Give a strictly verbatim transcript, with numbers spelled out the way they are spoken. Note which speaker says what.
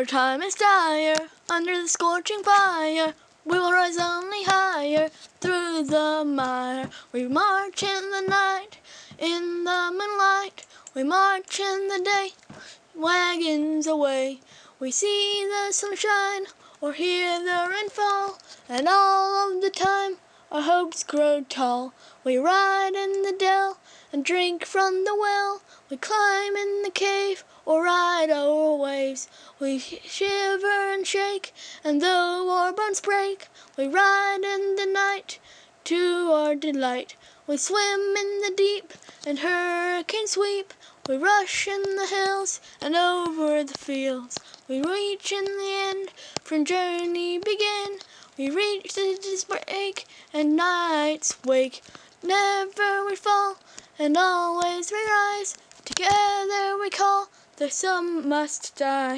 Speaker 1: Our time is dire, under the scorching fire. We will rise only higher, through the mire. We march in the night, in the moonlight. We march in the day, wagons away. We see the sun shine, or hear the rain fall, and all of the time our hopes grow tall. We ride in the dell, and drink from the well. We climb in the cave, or ride o'er waves. We shiver and shake, and though our bones break, we ride in the night to our delight. We swim in the deep, and hurricanes sweep. We rush in the hills, and over the fields. We reach in the end, from journey begin. We reach the day's break, and night's wake. Never we fall, and always we rise. Together we call, though some must die.